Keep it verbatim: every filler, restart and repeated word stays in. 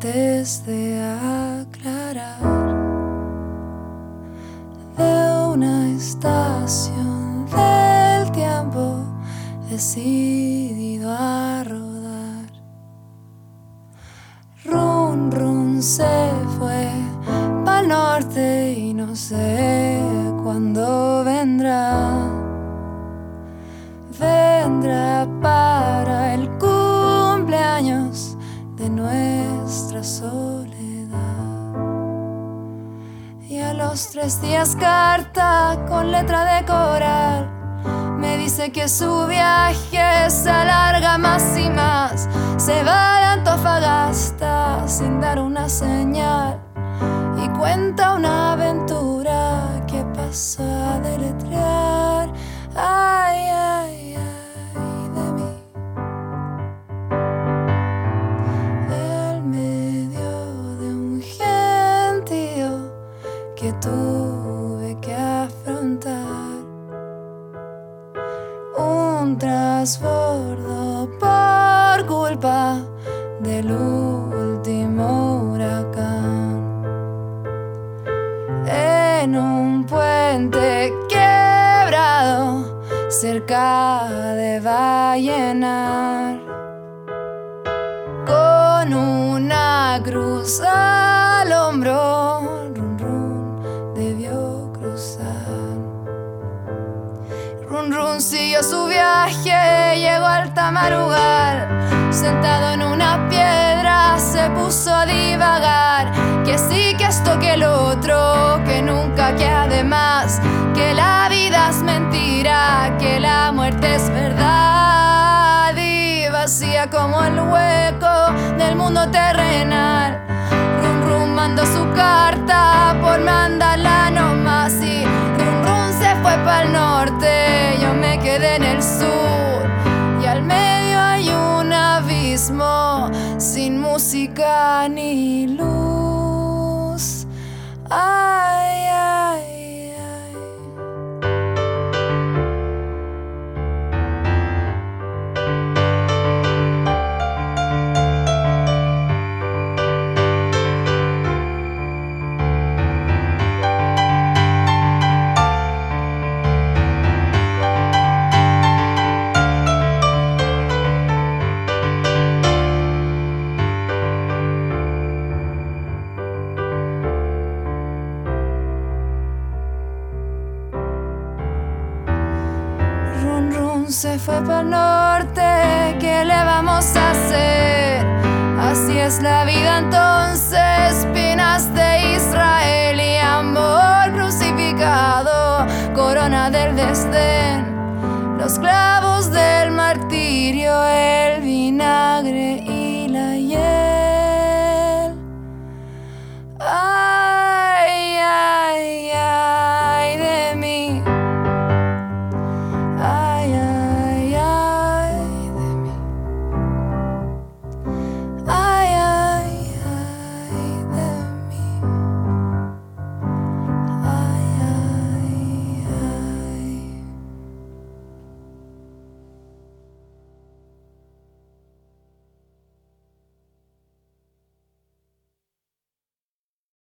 antes de aclarar de una estación del tiempo decidido a rodar. Run Run se fue pa'l norte y no sé cuándo vendrá. Vendrá para el cumpleaños de nuestra soledad. Y a los tres días carta con letra de coral me dice que su viaje se alarga más y más. Se va de Antofagasta sin dar una señal y cuenta una aventura que pasó a deletrear. Ay, ay, ay de mí. En medio de un gentío que tuve que afrontar, un transbordo por culpa del último huracán. En un puente quebrado cerca de Vallenar, con una cruz al hombro, Run Run debió cruzar. Run Run siguió su viaje, llegó al alta madrugada, sentado en una piedra se puso a divagar. Que sí, que esto, que el otro, que nunca, que además, que la vida es mentira, que la muerte es verdad y vacía como el hueco del mundo terrenal. Run Run mandó su carta por mandarla nomás y Run Run se fue pa'l norte, yo me quedé en el sur y al medio hay un abismo sin música ni luz. Ay, ay, ay. Run Run se fue pa'l norte, ¿qué le vamos a hacer? Así es la vida entonces, espinas de Israel y amor crucificado, corona del desdén, los clavos de